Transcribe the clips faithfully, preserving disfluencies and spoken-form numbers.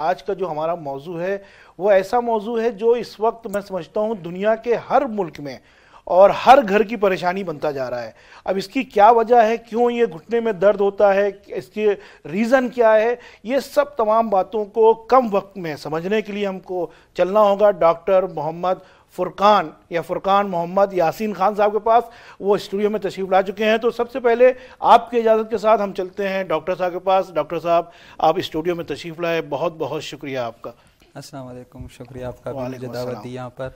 आज का जो हमारा मौजू है वो ऐसा मौजू है जो इस वक्त मैं समझता हूँ दुनिया के हर मुल्क में और हर घर की परेशानी बनता जा रहा है। अब इसकी क्या वजह है, क्यों ये घुटने में दर्द होता है, इसके रीज़न क्या है, ये सब तमाम बातों को कम वक्त में समझने के लिए हमको चलना होगा डॉक्टर मोहम्मद फुरकान या फुरकान मोहम्मद यासीन खान साहब के पास। वो स्टूडियो में तशरीफ ला चुके हैं। तो सबसे पहले आपकी इजाज़त के साथ हम चलते हैं डॉक्टर साहब के पास। डॉक्टर साहब, आप स्टूडियो में तशरीफ लाए, बहुत बहुत शुक्रिया आपका। अस्सलाम वालेकुम, शुक्रिया आपका भी मुझे दावत दी यहाँ पर।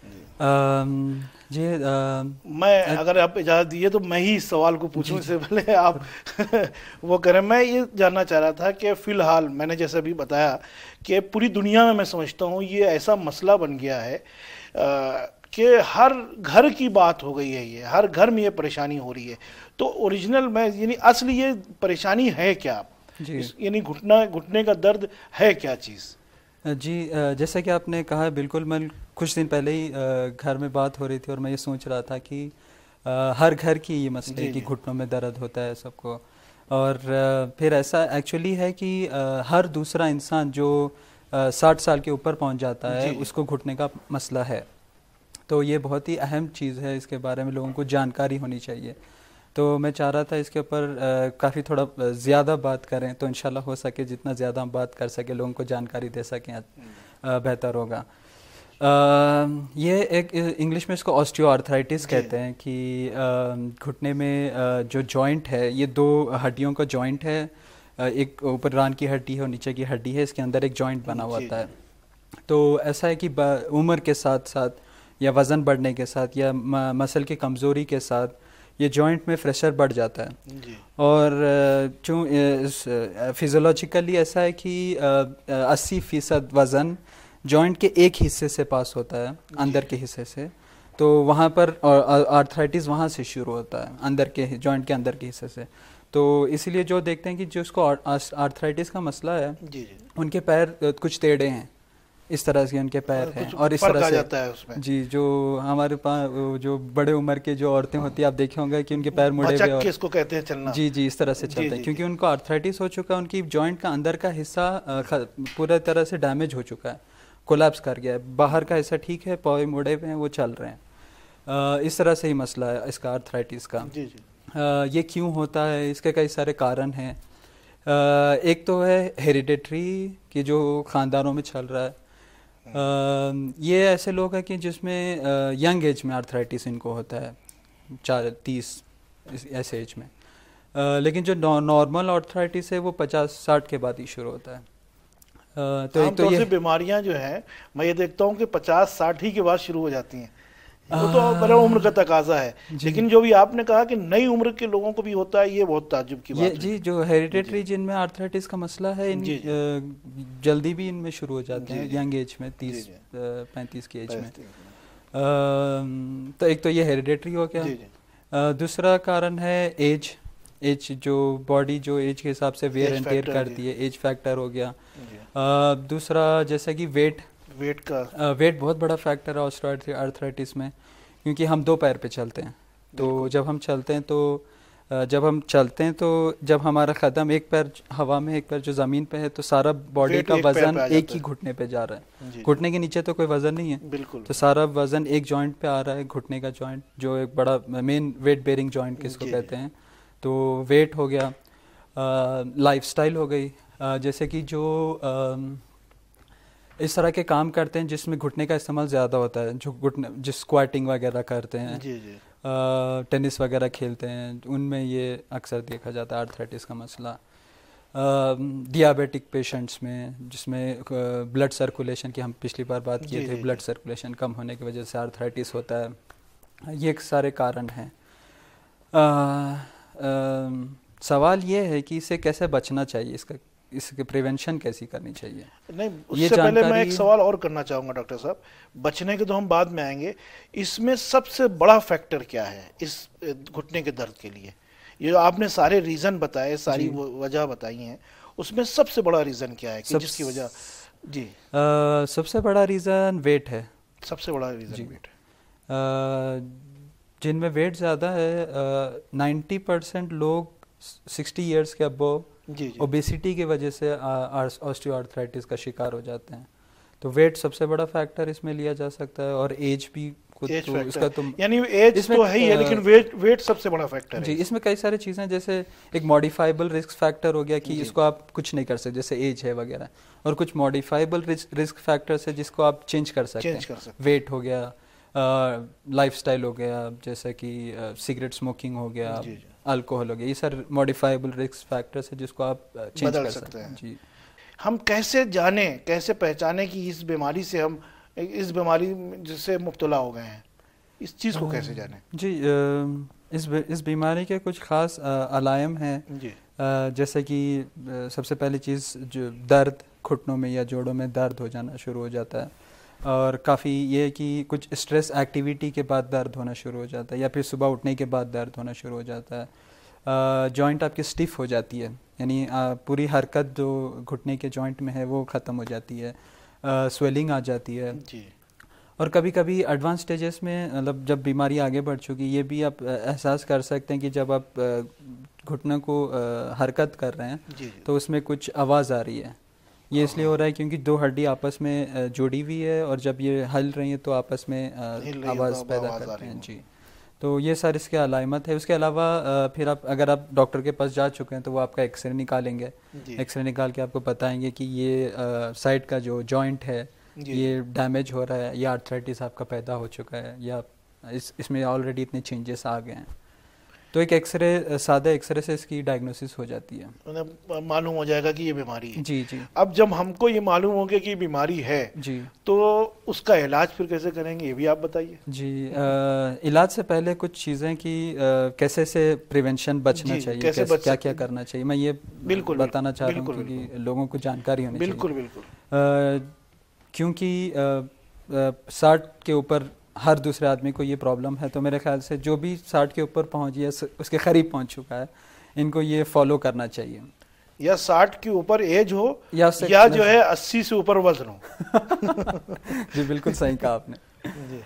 जी, मैं अगर आप इजाज़त दिए तो मैं ही इस सवाल को पूछूं, इससे पहले आप वो करें। मैं ये जानना चाह रहा था कि फ़िलहाल मैंने जैसे अभी बताया कि पूरी दुनिया में मैं समझता हूँ ये ऐसा मसला बन गया है कि हर घर की बात हो गई है, ये हर घर में ये परेशानी हो रही है। तो ओरिजिनल में यानी असली ये परेशानी है क्या, यानी घुटना घुटने का दर्द है क्या चीज़? जी, जैसा कि आपने कहा, बिल्कुल। मैं कुछ दिन पहले ही घर में बात हो रही थी और मैं ये सोच रहा था कि हर घर की ये मसला है कि घुटनों में दर्द होता है सबको। और फिर ऐसा एक्चुअली है कि हर दूसरा इंसान जो साठ साल के ऊपर पहुंच जाता है उसको घुटने का मसला है। तो ये बहुत ही अहम चीज़ है, इसके बारे में लोगों को जानकारी होनी चाहिए। तो मैं चाह रहा था इसके ऊपर काफ़ी थोड़ा ज़्यादा बात करें, तो इंशाल्लाह हो सके जितना ज़्यादा हम बात कर सके लोगों को जानकारी दे सकें बेहतर होगा। आ, ये एक इंग्लिश में इसको ऑस्टियोआर्थराइटिस कहते हैं कि घुटने में आ, जो जॉइंट है, ये दो हड्डियों का जॉइंट है। एक ऊपर रान की हड्डी है और नीचे की हड्डी है, इसके अंदर एक जॉइंट बना हुआ होता है। तो ऐसा है कि उम्र के साथ साथ या वज़न बढ़ने के साथ या मसल की कमज़ोरी के साथ ये जॉइंट में प्रेशर बढ़ जाता है। जी। और चूँ फिज़ोलॉजिकली ऐसा है कि अस्सी फ़ीसद वज़न जॉइंट के एक हिस्से से पास होता है, अंदर के हिस्से से। तो वहाँ पर आर्थराइटिस वहाँ से शुरू होता है, अंदर के जॉइंट के अंदर के हिस्से से। तो इसीलिए जो देखते हैं कि जो उसको आर्थराइटिस का मसला है, जी जी। उनके पैर कुछ टेढ़े हैं, इस तरह से उनके पैर हैं और इस तरह से जाता है उसमें। जी, जो हमारे पास जो बड़े उम्र के जो औरतें होती हैं, आप देखे होंगे कि उनके पैर मुड़े हुए और इसको कहते हैं चलना। जी जी, इस तरह से चलते हैं, क्योंकि उनको आर्थराइटिस हो चुका है। उनकी जॉइंट का अंदर का हिस्सा पूरा तरह से डैमेज हो चुका है, कोलैप्स कर गया है। बाहर का हिस्सा ठीक है, पाँव मुड़े हुए हैं, वो चल रहे हैं। इस तरह से ही मसला है इसका आर्थराइटिस का। जी जी। ये क्यों होता है, इसके कई सारे कारण हैं। एक तो है हेरिडेटरी, कि जो ख़ानदानों में चल रहा है। Uh, ये ऐसे लोग हैं कि जिसमें यंग एज में आर्थराइटिस इनको होता है, चार तीस ऐसे एज में। uh, लेकिन जो नॉर्मल आर्थराइटिस है वो पचास साठ के बाद ही शुरू होता है। uh, तो एक तो ये बीमारियां जो हैं, मैं ये देखता हूँ कि पचास साठ ही के बाद शुरू हो जाती हैं। वो तो बड़ा उम्र का तकाजा है, लेकिन जो भी आपने कहा कि नई उम्र के लोगों को भी होता है, ये बहुत ताज्जुब की बात है। जी, जो हेरिडेटरी जिनमें आर्थराइटिस का मसला है, इन जी, जी। जल्दी भी इनमें शुरू हो जाते हैं, यंग एज में, तीस पैंतीस की एज में। तो एक तो ये हेरिडेटरी हो गया। दूसरा कारण है एज एज जो बॉडी जो एज के हिसाब से वेयर एंड टेयर करती है, एज फैक्टर हो गया। दूसरा जैसा कि वेट वेट का वेट बहुत बड़ा फैक्टर है ऑस्टियोआर्थराइटिस में, क्योंकि हम दो पैर पे चलते हैं। तो जब हम चलते हैं तो जब हम चलते हैं तो जब हमारा कदम एक पैर हवा में, एक पैर जो ज़मीन पे है, तो सारा बॉडी का वज़न एक ही घुटने पे जा रहा है। घुटने के नीचे तो कोई वज़न नहीं है, बिल्कुल। तो सारा वज़न एक जॉइंट पे आ रहा है, घुटने का जॉइंट, जो एक बड़ा मेन वेट बेयरिंग जॉइंट किसको कहते हैं। तो वेट हो गया, लाइफस्टाइल हो गई, आ, जैसे कि जो आ, इस तरह के काम करते हैं जिसमें घुटने का इस्तेमाल ज़्यादा होता है, जो घुटने जिस स्क्वाटिंग वगैरह करते हैं, जी जी, टेनिस वगैरह खेलते हैं, उनमें ये अक्सर देखा जाता है आर्थराइटिस का मसला। डियाबिटिक पेशेंट्स में, जिसमें ब्लड सर्कुलेशन की हम पिछली बार बात किए थे, ब्लड सर्कुलेशन कम होने की वजह से आर्थराइटिस होता है। ये सारे कारण हैं। सवाल ये है कि इससे कैसे बचना चाहिए, इसका इसकी प्रिवेंशन कैसी करनी चाहिए। नहीं, उससे पहले मैं एक सवाल और करना चाहूँगा डॉक्टर साहब। बचने के तो हम बाद में आएंगे, इसमें सबसे बड़ा फैक्टर क्या है इस घुटने के दर्द के लिए? ये जो आपने सारे रीज़न बताए, सारी वजह बताई हैं, उसमें सबसे बड़ा रीज़न क्या है कि जिसकी वजह? जी, आ, सबसे बड़ा रीज़न वेट है। सबसे बड़ा रीज़न वेट है। जिनमें वेट ज़्यादा है, नाइन्टी परसेंट लोग सिक्सटी ईयर्स के अबव जी जी। ओबेसिटी की वजह से ऑस्टियोआर्थराइटिस का शिकार हो जाते हैं। तो वेट सबसे बड़ा फैक्टर इसमें लिया जा सकता है, और एज भी खुद एज तो इसका तो यानी एज तो है ही है, लेकिन वेट वेट सबसे बड़ा फैक्टर है जी। इसमें कई सारी चीज़ें, जैसे एक मॉडिफाइबल रिस्क फैक्टर हो गया कि इसको आप कुछ नहीं कर सकते, जैसे एज है वगैरह, और कुछ मॉडिफाइबल रिस्क फैक्टर्स है जिसको आप चेंज कर सकते चेंज कर हैं। सकते वेट हो गया, लाइफस्टाइल हो गया, जैसे कि सिगरेट स्मोकिंग हो गया, अल्कोहल हो गया, ये सारे मॉडिफाइबल रिस्क फैक्टर्स है जिसको आप चेंज बदल कर सकते सकते हैं हैं। जी। हम हम कैसे जाने, कैसे पहचाने कि इस बीमारी से हम इस बीमारी जिससे मुब्तला हो गए हैं, इस चीज़ को कैसे जाने? जी, अ, इस बी- इस बीमारी के कुछ ख़ास अलायम हैं जी अ, जैसे कि अ, सबसे पहली चीज़ जो दर्द, घुटनों में या जोड़ों में दर्द हो जाना शुरू हो जाता है, और काफ़ी ये है कि कुछ स्ट्रेस एक्टिविटी के बाद दर्द होना शुरू हो जाता है, या फिर सुबह उठने के बाद दर्द होना शुरू हो जाता है। जॉइंट आपकी स्टिफ हो जाती है, यानी अ, पूरी हरकत जो घुटने के जॉइंट में है वो ख़त्म हो जाती है, स्वेलिंग आ जाती है। जी। और कभी कभी एडवांस स्टेजेस में, मतलब जब बीमारी आगे बढ़ चुकी, ये भी आप अ, एहसास कर सकते हैं कि जब आप अ, घुटनों को अ, हरकत कर रहे हैं जी जी। तो उसमें कुछ आवाज़ आ रही है। ये इसलिए हो रहा है क्योंकि दो हड्डी आपस में अ, जुड़ी हुई है, और जब ये हल रही है तो आपस में अ, हिल रही है आवाज़ तो पैदा आवाज़ आ करते रही हैं है। जी। तो ये सारी इसके अलामत है। उसके अलावा अ, फिर आप अगर आप डॉक्टर के पास जा चुके हैं तो वो आपका एक्सरे निकालेंगे। जी एक्सरे निकाल के आपको बताएंगे कि ये साइड का जो जॉइंट है जी ये डैमेज हो रहा है, या आर्थराइटिस आपका पैदा हो चुका है, या इस इसमें ऑलरेडी इतने चेंजेस आ गए हैं। तो एक एक्सरे, सादा एक्सरे से इसकी डायग्नोसिस हो जाती है, उन्हें मालूम हो जाएगा कि ये बीमारी है। जी जी अब जब हमको ये मालूम हो गया कि ये बीमारी है, जी तो उसका इलाज फिर कैसे करेंगे, ये भी आप बताइए। जी। आ, इलाज से पहले कुछ चीज़ें कि आ, कैसे से प्रिवेंशन बचना जी, चाहिए, कैसे कैसे बच क्या सकते क्या हैं। करना चाहिए, मैं ये बिल्कुल बताना चाह रहा हूँ बिल्कुल क्योंकि लोगों को जानकारी होनी बिल्कुल चाहिए। बिल्कुल आ, क्योंकि साठ के ऊपर हर दूसरे आदमी को ये प्रॉब्लम है, तो मेरे ख्याल से जो भी साठ के ऊपर पहुँच या उसके करीब पहुँच चुका है, इनको ये फॉलो करना चाहिए। या साठ के ऊपर एज हो या, या जो है अस्सी से ऊपर वजन हो। जी बिल्कुल सही कहा आपने। जी।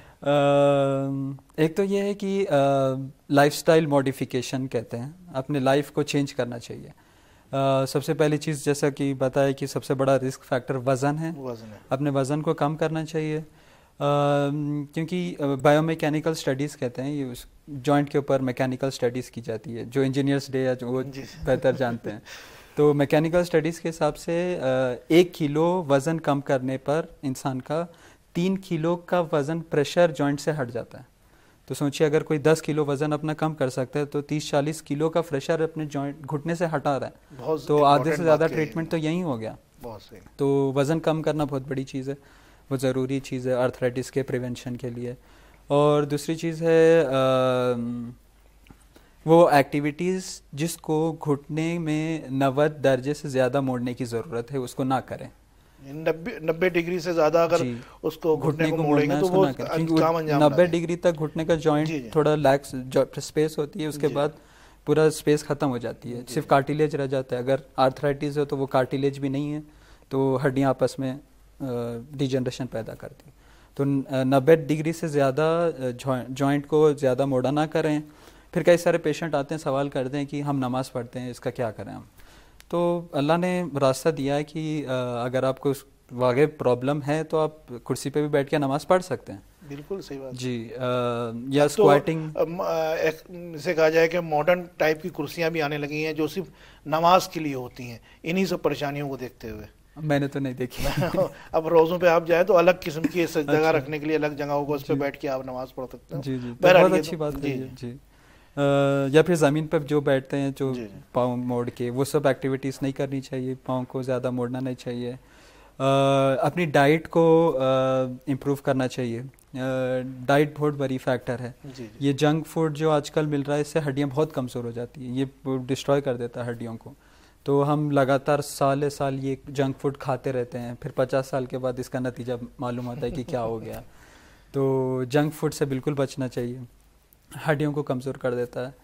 आ, एक तो ये है कि लाइफस्टाइल मॉडिफिकेशन कहते हैं, अपने लाइफ को चेंज करना चाहिए। आ, सबसे पहली चीज़ जैसा कि बताया कि सबसे बड़ा रिस्क फैक्टर वज़न है, वजन है। अपने वज़न को कम करना चाहिए। क्योंकि बायोमैकेनिकल स्टडीज़ कहते हैं, ये उस जॉइंट के ऊपर मैकेनिकल स्टडीज़ की जाती है, जो इंजीनियर्स डे या जो वो बेहतर जानते हैं। तो मैकेनिकल स्टडीज़ के हिसाब से एक किलो वज़न कम करने पर इंसान का तीन किलो का वज़न प्रेशर जॉइंट से हट जाता है। तो सोचिए अगर कोई दस किलो वज़न अपना कम कर सकता है तो तीस चालीस किलो का प्रेशर अपने जॉइंट घुटने से हटा रहा है, तो आधे से ज़्यादा ट्रीटमेंट तो यही हो गया। बहुत सही। तो वज़न कम करना बहुत बड़ी चीज़ है, वो ज़रूरी चीज़ है आर्थराइटिस के प्रिवेंशन के लिए। और दूसरी चीज़ है आ, वो एक्टिविटीज़ जिसको घुटने में नब्बे दर्जे से ज़्यादा मोड़ने की ज़रूरत है उसको ना करें। नब्बे नब्बे डिग्री से ज़्यादा अगर उसको घुटने को मोड़ेंगे तो वो काम अंजाम नब्बे डिग्री तक घुटने का जॉइंट थोड़ा लैक्स स्पेस होती है, उसके बाद पूरा स्पेस ख़त्म हो जाती है, सिर्फ कार्टिलेज रह जाता है। अगर आर्थराइटिस हो तो वो कार्टिलेज भी नहीं है, तो हड्डियाँ आपस में डिजनरेशन पैदा करती। तो नब्बे डिग्री से ज़्यादा जॉइंट को ज़्यादा मोड़ा ना करें। फिर कई सारे पेशेंट आते हैं, सवाल करते हैं कि हम नमाज़ पढ़ते हैं, इसका क्या करें हम। तो अल्लाह ने रास्ता दिया है कि अगर आपको वाकई प्रॉब्लम है तो आप कुर्सी पे भी बैठ के नमाज़ पढ़ सकते हैं। बिल्कुल सही बात जी। आ, या स्क्वाटिंग तो से कहा जाए कि मॉडर्न टाइप की कुर्सियां भी आने लगी हैं जो सिर्फ नमाज के लिए होती हैं, इन्हीं सब परेशानियों को देखते हुए। मैंने तो नहीं देखी। अब रोज़ों पे आप जाए तो अलग किस्म की जगह रखने के लिए अलग जगह होगा, उस पर बैठ के आप नमाज पढ़ सकते हैं। जी जी, बहुत अच्छी बात है जी। या फिर ज़मीन पर जो बैठते हैं जो पाँव मोड़ के, वो सब एक्टिविटीज़ नहीं करनी चाहिए, पाँव को ज़्यादा मोड़ना नहीं चाहिए। uh, अपनी डाइट को इम्प्रूव uh, करना चाहिए। डाइट uh, बहुत बड़ी फैक्टर है। जी जी। ये जंक फूड जो आजकल मिल रहा है इससे हड्डियाँ बहुत कमज़ोर हो जाती हैं, ये डिस्ट्रॉय कर देता है हड्डियों को। तो हम लगातार साल साल ये जंक फूड खाते रहते हैं, फिर पचास साल के बाद इसका नतीजा मालूम होता है कि क्या हो गया। तो जंक फूड से बिल्कुल बचना चाहिए, हड्डियों को कमज़ोर कर देता है।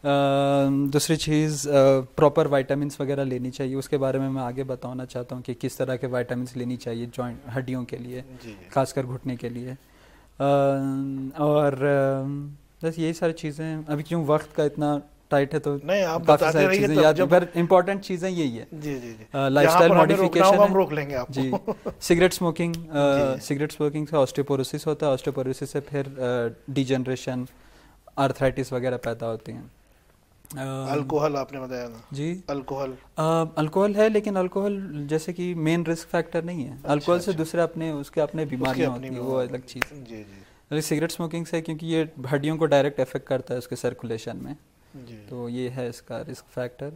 uh, दूसरी चीज़ प्रॉपर वाइटामिन्स वगैरह लेनी चाहिए, उसके बारे में मैं आगे बताना चाहता हूँ कि किस तरह के वाइटामिन्स लेनी चाहिए जॉइंट हड्डियों के लिए, खासकर घुटने के लिए। uh, और uh, बस यही सारी चीज़ें। अभी क्यों वक्त का इतना टाइट है तो नहीं आप काफी बताते सारी रहिए चीजें तब याद, जब पर इम्पोर्टेंट चीजें यही है। जी जी जी लाइफस्टाइल मॉडिफिकेशन हम रोक लेंगे आपको। जी। सिगरेट स्मोकिंग, सिगरेट स्मोकिंग से ऑस्टियोपोरोसिस होता है, ऑस्टियोपोरोसिस से फिर डिजनरेशन, आर्थराइटिस वगैरह पैदा होती हैं। अल्कोहल आपने बताया था जी, अल्कोहल अल्कोहल है, लेकिन अल्कोहल जैसे कि मेन रिस्क फैक्टर नहीं है। अल्कोहल से दूसरे अपने उसके अपने बीमारियां होती है, वो अलग चीज़। जी जी। सिगरेट स्मोकिंग से क्योंकि ये हड्डियों को डायरेक्ट इफेक्ट करता है उसके सर्कुलेशन में, तो ये है इसका रिस्क फैक्टर।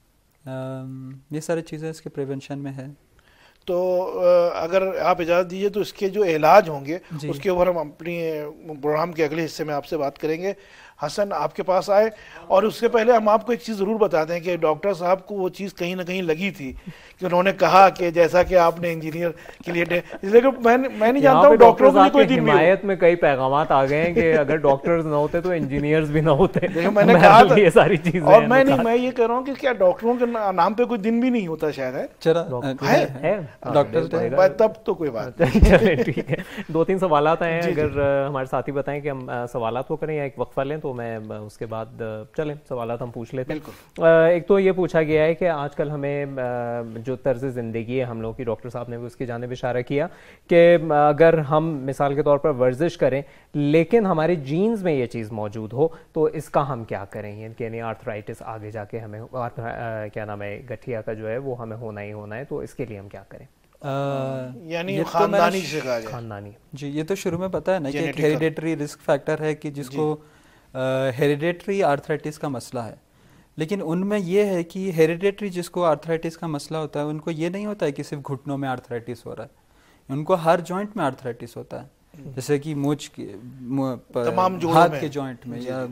ये सारी चीज़ें इसके प्रिवेंशन में है। तो अगर आप इजाज़त दीजिए तो इसके जो इलाज होंगे उसके ऊपर हम अपनी प्रोग्राम के अगले हिस्से में आपसे बात करेंगे। हसन आपके पास आए, और उससे पहले हम आपको एक चीज़ ज़रूर बता दें कि डॉक्टर साहब को वो चीज़ कहीं ना कहीं लगी थी कि उन्होंने कहा कि जैसा कि आपने इंजीनियर के लिए, इसलिए मैं मैं नहीं जानता हूँ डॉक्टरों को कोई दिन हिमायत में कई पैगामात आ गए हैं कि अगर डॉक्टर्स ना होते तो इंजीनियर्स भी ना होते। देखो मैंने कहा था ये सारी चीजें, और मैं नहीं मैं ये कह रहा हूँ कि क्या डॉक्टरों के नाम पे कोई दिन भी नहीं होता शायद? है चला है डॉक्टर, तब तो कोई बात नहीं। ठीक है, दो तीन सवालात हैं, अगर हमारे साथी बताएं कि हम सवालात को करें या एक वक्फा लें, तो मैं उसके बाद चलें सवालात हम पूछ लेते हैं। एक तो ये पूछा गया है कि आजकल हमें जो तर्ज ज़िंदगी है हम लोग की, डॉक्टर साहब ने भी उसकी जानिब इशारा किया कि अगर हम मिसाल के तौर पर वर्जिश करें लेकिन हमारे जीन्स में ये चीज़ मौजूद हो तो इसका हम क्या करें? यानी आर्थराइटिस आगे जाके हमें क्या नाम है गठिया का जो है वो हमें होना ही होना है, तो इसके लिए हम क्या करें? यानी खानदानी से कहा जाए। खानदानी जी, ये तो शुरू में पता है ना कि एक हेरिडेटरी रिस्क फैक्टर है कि जिसको हेरिडेटरी आर्थराइटिस का मसला है। लेकिन उनमें ये है कि हेरिडेटरी जिसको आर्थराइटिस का मसला होता है उनको ये नहीं होता है कि सिर्फ घुटनों में आर्थराइटिस हो रहा है, उनको हर जॉइंट में आर्थराइटिस होता है। जैसे कि मूंछ के, तमाम हाथ के जॉइंट में या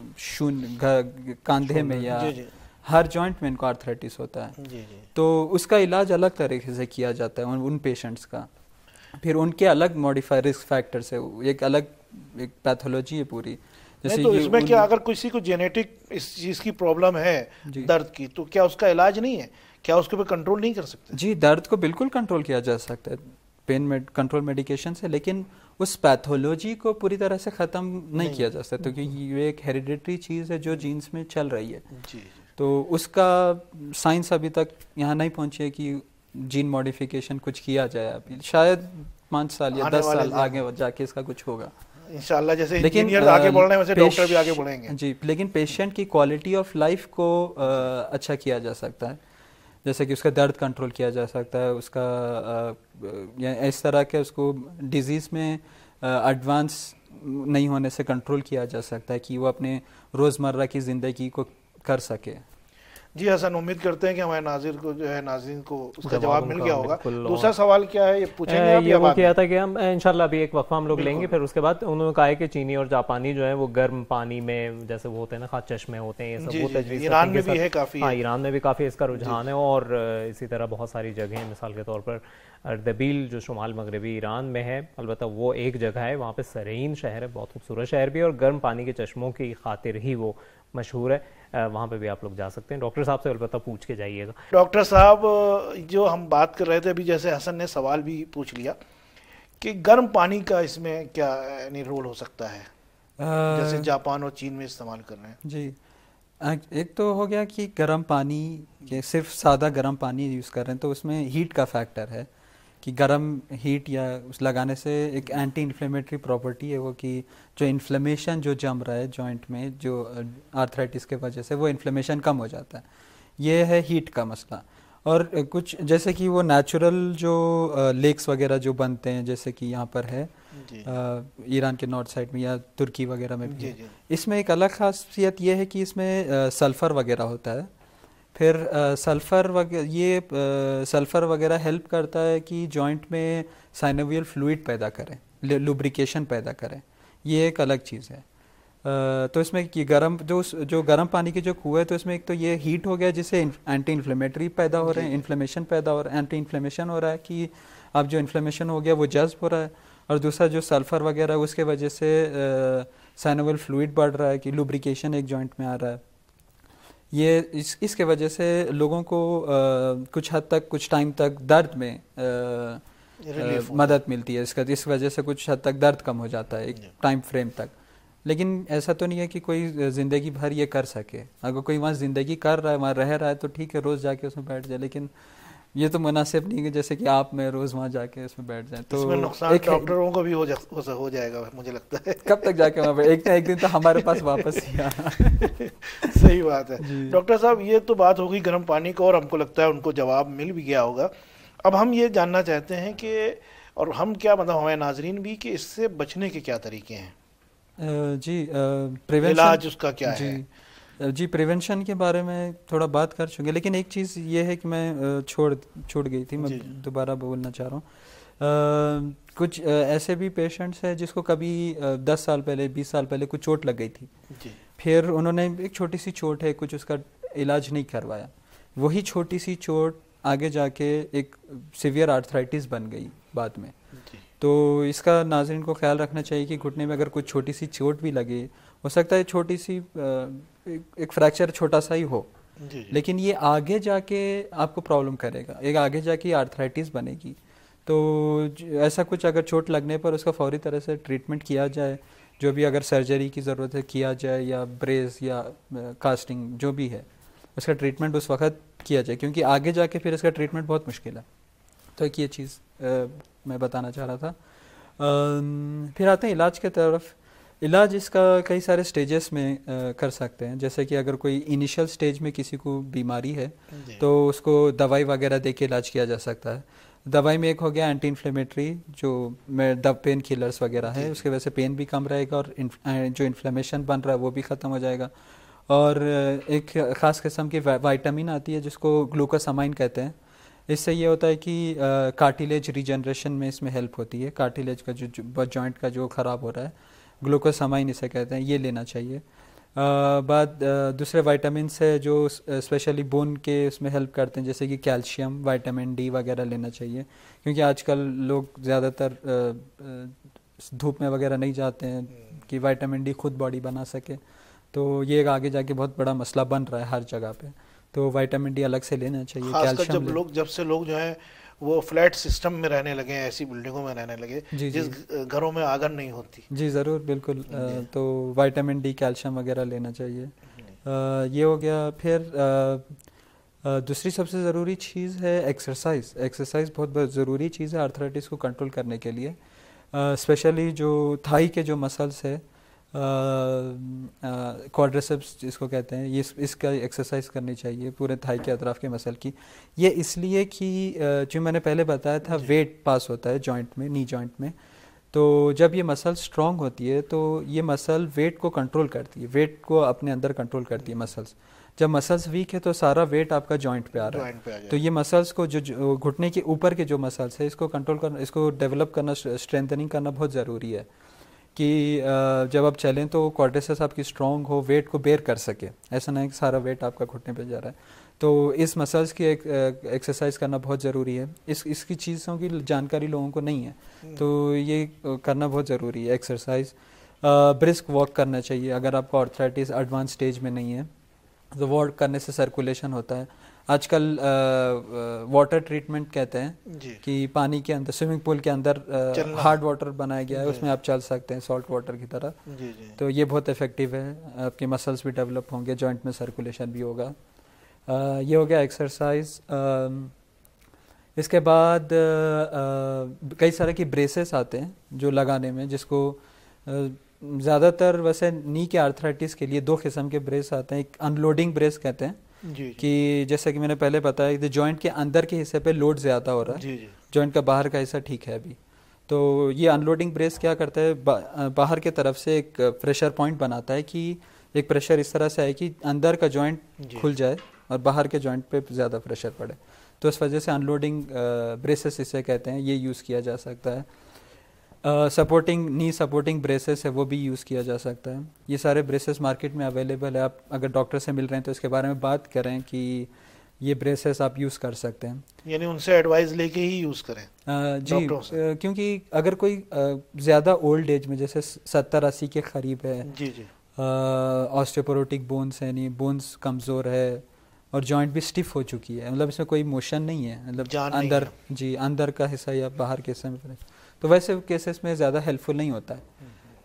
शून्य कांधे में या हर जॉइंट में इनको आर्थराइटिस होता है। जी जी। तो उसका इलाज अलग तरीके से किया जाता है उन, उन पेशेंट्स का। फिर उनके अलग मॉडिफाई रिस्क फैक्टर्स है, एक अलग एक पैथोलॉजी है पूरी। जैसे तो इसमें क्या अगर किसी को जेनेटिक इस चीज की प्रॉब्लम है दर्द की, तो क्या उसका इलाज नहीं है? क्या उसके ऊपर कंट्रोल नहीं कर सकते? जी, दर्द को बिल्कुल कंट्रोल किया जा सकता है पेन में कंट्रोल मेडिकेशन से, लेकिन उस पैथोलॉजी को पूरी तरह से ख़त्म नहीं, नहीं किया जा सकता क्योंकि ये एक हेरिडेटरी चीज़ है जो जीन्स में चल रही है। जी, जी। तो उसका साइंस अभी तक यहाँ नहीं पहुँची है कि जीन मॉडिफिकेशन कुछ किया जाए। अभी शायद पाँच साल या दस साल आगे जाके इसका कुछ होगा इंशाल्लाह। जैसे इंजीनियर आगे बढ़ रहे हैं वैसे डॉक्टर भी आगे बढ़ेंगे। जी, लेकिन पेशेंट की क्वालिटी ऑफ लाइफ को आ, अच्छा किया जा सकता है, जैसे कि उसका दर्द कंट्रोल किया जा सकता है, उसका आ, या इस तरह के उसको डिजीज़ में एडवांस नहीं होने से कंट्रोल किया जा सकता है कि वो अपने रोज़मर्रा की ज़िंदगी को कर सके। जी हसन, उम्मीद करते हैं कि हमारे नाज़िर को जो है नाज़रीन को उसका जवाब मिल गया होगा। दूसरा सवाल क्या है ये पूछेंगे आप? ये वो किया था कि हम इंशाल्लाह अभी एक वक्फा हम लोग लेंगे, फिर उसके बाद उन्होंने कहा है कि चीनी और जापानी जो है वो गर्म पानी में जैसे वो होते हैं ना, खास चश्मे होते हैं, ये सब वो तजवीज़ ईरान में भी है काफ़ी। हाँ, ईरान में भी काफ़ी इसका रुझान है, और इसी तरह बहुत सारी जगह, मिसाल के तौर पर अर्दबील जो शुमाल मगरबी ईरान में है, अलबत्ता वो एक जगह है, वहाँ पे सरीन शहर है, बहुत खूबसूरत शहर भी है, और गर्म पानी के चश्मों की खातिर ही वो मशहूर है। वहाँ पे भी आप लोग जा सकते हैं। डॉक्टर साहब से अलबत्ता पूछ के जाइएगा। डॉक्टर साहब, जो हम बात कर रहे थे अभी, जैसे हसन ने सवाल भी पूछ लिया कि गर्म पानी का इसमें क्या यानी रोल हो सकता है, जैसे जापान और चीन में इस्तेमाल कर रहे हैं? जी, एक तो हो गया कि गर्म पानी के सिर्फ सादा गर्म पानी यूज़ कर रहे हैं तो उसमें हीट का फैक्टर है कि गर्म हीट या उस लगाने से एक एंटी इन्फ्लेमेटरी प्रॉपर्टी है वो कि जो इन्फ्लेमेशन जो जम रहा है जॉइंट में जो आर्थराइटिस के वजह से, वो इन्फ्लेमेशन कम हो जाता है। ये है हीट का मसला। और कुछ जैसे कि वो नेचुरल जो लेक्स वगैरह जो बनते हैं, जैसे कि यहाँ पर है ईरान के नॉर्थ साइड में या तुर्की वगैरह में भी, इसमें एक अलग खासियत ये है कि इसमें सल्फ़र वगैरह होता है। फिर सल्फ़र वगैरह ये सल्फ़र वगैरह हेल्प करता है कि जॉइंट में साइनोवियल फ्लूइड पैदा करें, लुब्रिकेशन पैदा करें, ये एक अलग चीज़ है। तो इसमें कि गर्म जो जो गर्म पानी के जो कुएँ, तो इसमें एक तो ये हीट हो गया जिससे एंटी इन्फ्लेमेटरी पैदा हो रहे हैं, इन्फ्लेमेशन पैदा हो रहा है, एंटी इन्फ्लेमेशन हो रहा है कि अब जो इन्फ्लेमेशन हो गया वो जज्ब हो रहा है, और दूसरा जो सल्फ़र वगैरह उसके वजह से साइनोवियल फ्लूइड बढ़ रहा है कि लुब्रिकेशन एक जॉइंट में आ रहा है। ये इस इसके वजह से लोगों को आ, कुछ हद तक कुछ टाइम तक दर्द में आ, आ, मदद मिलती है इसका, इस वजह से कुछ हद तक दर्द कम हो जाता है एक टाइम फ्रेम तक। लेकिन ऐसा तो नहीं है कि कोई ज़िंदगी भर ये कर सके। अगर कोई वहाँ ज़िंदगी कर रहा है, वहाँ रह रहा है, तो ठीक है, रोज़ जाके उसमें बैठ जाए, लेकिन ये तो मुनासिब नहीं है जैसे कि आप में रोज़ वहाँ जाके उसमें बैठ जाए। तो इसमें नुकसान डॉक्टरों को भी हो, जा, हो जाएगा मुझे लगता है। कब तक जाके वहाँ पे, एक ना एक दिन तो हमारे पास वापस ही आना। सही बात है। डॉक्टर साहब, ये तो बात होगी गर्म पानी का, और हमको लगता है उनको जवाब मिल भी गया होगा। अब हम ये जानना चाहते हैं कि, और हम क्या मतलब हमारे नाजरीन भी, कि इससे बचने के क्या तरीके हैं? जी, प्रिवेंशन, इलाज उसका क्या जी, है? जी, प्रिवेंशन के बारे में थोड़ा बात कर चुके, लेकिन एक चीज़ ये है कि मैं छोड़ छूट गई थी, मैं दोबारा बोलना चाह रहा हूँ। कुछ ऐसे भी पेशेंट्स हैं जिसको कभी दस साल पहले, बीस साल पहले कुछ चोट लग गई थी, जी। फिर उन्होंने एक छोटी सी चोट है, कुछ उसका इलाज नहीं करवाया, वही छोटी सी चोट आगे जाके एक सीवियर आर्थराइटिस बन गई बाद में। तो इसका नाज़रीन को ख्याल रखना चाहिए कि घुटने में अगर कुछ छोटी सी चोट भी लगे, हो सकता है छोटी सी एक फ्रैक्चर छोटा सा ही हो, जी, लेकिन ये आगे जाके आपको प्रॉब्लम करेगा, एक आगे जाके आर्थराइटिस बनेगी। तो ऐसा कुछ अगर चोट लगने पर उसका फौरी तरह से ट्रीटमेंट किया जाए, जो भी अगर सर्जरी की ज़रूरत है किया जाए, या ब्रेस या कास्टिंग जो भी है उसका ट्रीटमेंट उस वक्त किया जाए, क्योंकि आगे जाके फिर इसका ट्रीटमेंट बहुत मुश्किल है। तो एक ये चीज़ मैं बताना चाह रहा था। आ, फिर आते हैं इलाज के तरफ। इलाज इसका कई सारे स्टेजेस में आ, कर सकते हैं। जैसे कि अगर कोई इनिशियल स्टेज में किसी को बीमारी है तो उसको दवाई वगैरह दे के इलाज किया जा सकता है। दवाई में एक हो गया एंटी इन्फ्लेमेटरी, जो में दब पेन किलर्स वगैरह है, उसके वजह से पेन भी कम रहेगा और जो इन्फ्लेमेशन बन रहा है वो भी ख़त्म हो जाएगा। और एक ख़ास किस्म की वाइटामिन आती है जिसको ग्लूकोसामाइन कहते हैं। इससे ये होता है कि कार्टिलेज रीजनरेशन में इसमें हेल्प होती है। कार्टिलेज का जो, जो जॉइंट का जो ख़राब हो रहा है, ग्लूकोसामाइन इसे कहते हैं, ये लेना चाहिए। बाद दूसरे विटामिन है जो स्पेशली बोन के उसमें हेल्प करते हैं, जैसे कि कैल्शियम, विटामिन डी वगैरह लेना चाहिए, क्योंकि आजकल लोग ज़्यादातर धूप में वगैरह नहीं जाते हैं कि विटामिन डी खुद बॉडी बना सके। तो ये आगे जाके बहुत बड़ा मसला बन रहा है हर जगह पे। तो विटामिन डी अलग से लेना चाहिए। कैल्शियम जब लोग जब से लोग जो है वो फ्लैट सिस्टम में रहने लगे, ऐसी बिल्डिंगों में रहने लगे जिस घरों में आगन नहीं होती। जी ज़रूर, बिल्कुल। आ, तो विटामिन डी, कैल्शियम वगैरह लेना चाहिए। आ, ये हो गया। फिर आ, आ, दूसरी सबसे ज़रूरी चीज़ है एक्सरसाइज। एक्सरसाइज बहुत बहुत ज़रूरी चीज़ है आर्थराइटिस को कंट्रोल करने के लिए। स्पेशली जो थाई के जो मसल्स है, क्वाड्रिसेप्स जिसको कहते हैं, ये इसका एक्सरसाइज करनी चाहिए पूरे थाई के अतराफ के मसल की। ये इसलिए कि जो मैंने पहले बताया था, वेट पास होता है जॉइंट में, नी जॉइंट में। तो जब ये मसल स्ट्रांग होती है तो ये मसल वेट को कंट्रोल करती है, वेट को अपने अंदर कंट्रोल करती है मसल्स। जब मसल्स वीक है तो सारा वेट आपका जॉइंट पे आ रहा है। तो ये मसल्स को जो घुटने के ऊपर के जो मसल्स है, इसको कंट्रोल करना, इसको डेवलप करना, स्ट्रेंथनिंग करना बहुत ज़रूरी है कि जब आप चलें तो क्वाड्रिसेप्स आपकी स्ट्रांग हो, वेट को बेयर कर सके। ऐसा नहीं कि सारा वेट आपका घुटने पे जा रहा है। तो इस मसल्स की एक, एक्सरसाइज करना बहुत ज़रूरी है। इस इसकी चीज़ों की जानकारी लोगों को नहीं है, तो ये करना बहुत ज़रूरी है एक्सरसाइज। ब्रिस्क वॉक करना चाहिए। अगर आपका आर्थराइटिस एडवांस स्टेज में नहीं है तो वॉक करने से सर्कुलेशन होता है। आजकल वाटर ट्रीटमेंट कहते हैं कि पानी के अंदर, स्विमिंग पूल के अंदर हार्ड वाटर बनाया गया है, उसमें आप चल सकते हैं सॉल्ट वाटर की तरह। जी जी। तो ये बहुत इफेक्टिव है, आपके मसल्स भी डेवलप होंगे, जॉइंट में सर्कुलेशन भी होगा। आ, ये हो गया एक्सरसाइज। इसके बाद कई सारे की ब्रेसेस आते हैं जो लगाने में, जिसको ज़्यादातर वैसे नी के आर्थराइटिस के लिए दो किस्म के ब्रेस आते हैं। एक अनलोडिंग ब्रेस कहते हैं, जी, जी। कि जैसे कि मैंने पहले बताया कि जॉइंट के अंदर के हिस्से पे लोड ज़्यादा हो रहा है, जॉइंट का बाहर का हिस्सा ठीक है अभी। तो ये अनलोडिंग ब्रेस क्या करता है, बा, बाहर के तरफ से एक प्रेशर पॉइंट बनाता है कि एक प्रेशर इस तरह से आए कि अंदर का जॉइंट खुल जाए और बाहर के जॉइंट पे ज़्यादा प्रेशर पड़े। तो इस वजह से अनलोडिंग ब्रेसेस इसे कहते हैं, ये यूज़ किया जा सकता है। सपोर्टिंग नी सपोर्टिंग ब्रेसेस है, वो भी यूज़ किया जा सकता है। ये सारे ब्रेसेस मार्केट में अवेलेबल है। आप अगर डॉक्टर से मिल रहे हैं तो इसके बारे में बात करें कि ये ब्रेसेस आप यूज़ कर सकते हैं, यानी उनसे एडवाइस लेके ही यूज़ करें। आ, जी, आ, क्योंकि अगर कोई ज़्यादा ओल्ड एज में, जैसे सत्तर अस्सी के करीब है, जी जी, ऑस्टियोपोरोटिक बोन्स है, नहीं बोन्स कमज़ोर है और जॉइंट भी स्टिफ हो चुकी है, मतलब इसमें कोई मोशन नहीं है, मतलब अंदर, जी, अंदर का हिस्सा या बाहर के हिस्से में, तो वैसे केसेस में ज़्यादा हेल्पफुल नहीं होता है।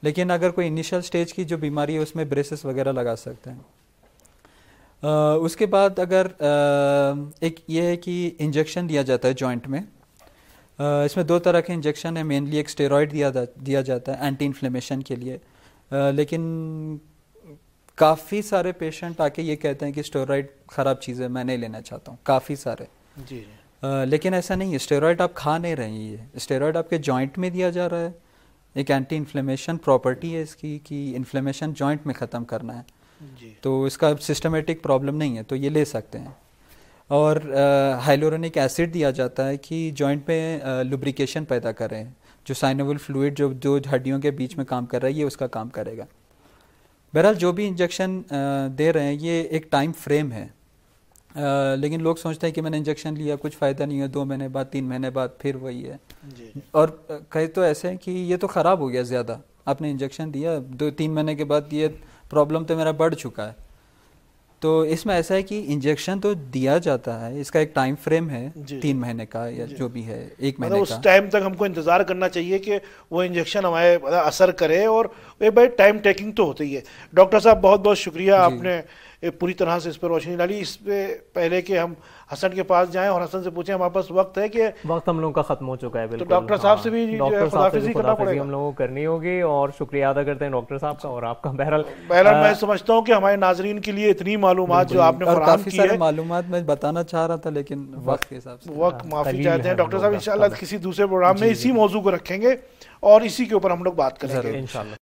लेकिन अगर कोई इनिशियल स्टेज की जो बीमारी है उसमें ब्रेसेस वगैरह लगा सकते हैं। uh, उसके बाद अगर uh, एक ये है कि इंजेक्शन दिया जाता है जॉइंट में। uh, इसमें दो तरह के इंजेक्शन है, मेनली एक स्टेरॉयड दिया दिया जाता है एंटी इन्फ्लेमेशन के लिए, uh, लेकिन काफ़ी सारे पेशेंट आके ये कहते हैं कि स्टेरॉयड ख़राब चीज़ है, मैं नहीं लेना चाहता हूँ, काफ़ी सारे जी जी। Uh, लेकिन ऐसा नहीं है, स्टेरॉयड आप खा नहीं रहे हैं, ये स्टेरॉयड आपके जॉइंट में दिया जा रहा है, एक एंटी इन्फ्लेमेशन प्रॉपर्टी है इसकी कि इन्फ्लेमेशन जॉइंट में ख़त्म करना है जी। तो इसका सिस्टमेटिक प्रॉब्लम नहीं है, तो ये ले सकते हैं। और हाइलोरोनिक एसिड दिया जाता है कि जॉइंट में लुब्रिकेशन पैदा करें, जो साइनोवल फ्लूइड जो जो हड्डियों के बीच में काम कर रहा है ये उसका काम करेगा। बहरहाल जो भी इंजेक्शन दे रहे हैं ये एक टाइम फ्रेम है, Uh, लेकिन लोग सोचते हैं कि मैंने इंजेक्शन लिया कुछ फ़ायदा नहीं है, दो महीने बाद तीन महीने बाद फिर वही है जी। और कई तो ऐसे हैं कि ये तो ख़राब हो गया ज़्यादा, आपने इंजेक्शन दिया दो तीन महीने के बाद ये प्रॉब्लम तो मेरा बढ़ चुका है। तो इसमें ऐसा है कि इंजेक्शन तो दिया जाता है, इसका एक टाइम फ्रेम है तीन महीने का या जो भी है, एक महीने उस टाइम तक हमको इंतज़ार करना चाहिए कि वो इंजेक्शन हमारे असर करे, और ये भाई टाइम टेकिंग तो होती है। डॉक्टर साहब बहुत बहुत शुक्रिया, आपने पूरी तरह से इस पर रोशनी डाली। इस पे पहले कि हम हसन के पास जाएं और हसन से पूछें, हमारे पास वक्त है कि वक्त हम लोगों का खत्म हो चुका है बिल्कुल, तो डॉक्टर साहब से भी डॉक्टर साहब से करना पड़ेगा, हम लोगों को करनी होगी। और शुक्रिया अदा करते हैं डॉक्टर साहब का और आपका। बहरहाल बहरहाल मैं समझता हूँ कि हमारे नाजरीन के लिए इतनी मालूमात जो आपने फराहम की है, मालूमात मैं बताना चाह रहा था लेकिन वक्त के हिसाब से वक्त माफी चाहते हैं। डॉक्टर साहब इंशाल्लाह किसी दूसरे प्रोग्राम में इसी मौजू को रखेंगे और इसी के ऊपर हम लोग बात करेंगे इंशाल्लाह।